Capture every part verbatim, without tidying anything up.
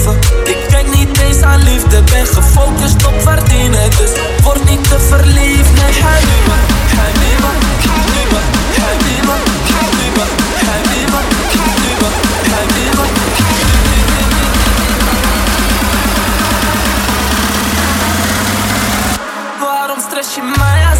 leven. Ik denk niet eens aan liefde, ben gefocust op verdienen. Dus word niet te verliefd, nee. Habiba, Habiba, Habiba, Habiba, Habiba, Habiba, Habiba, Habiba. Waarom stress je mij als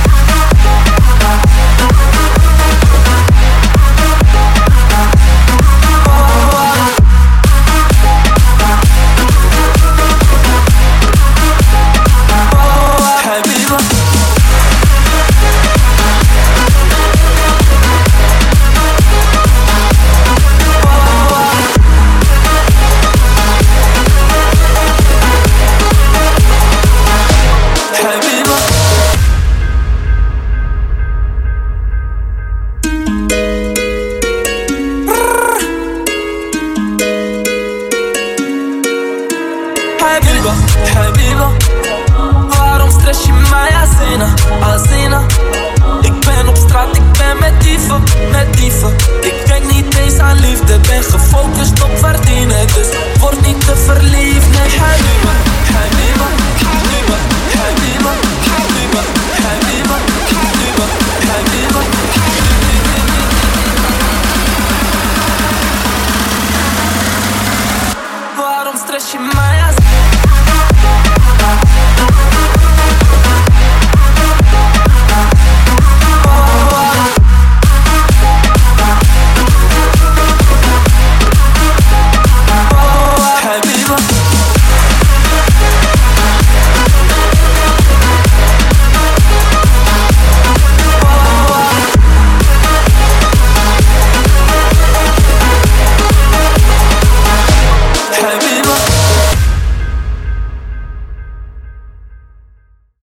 Habiba, waarom stress je mij, Azina, Azina? Ik ben op straat, ik ben met dieven, met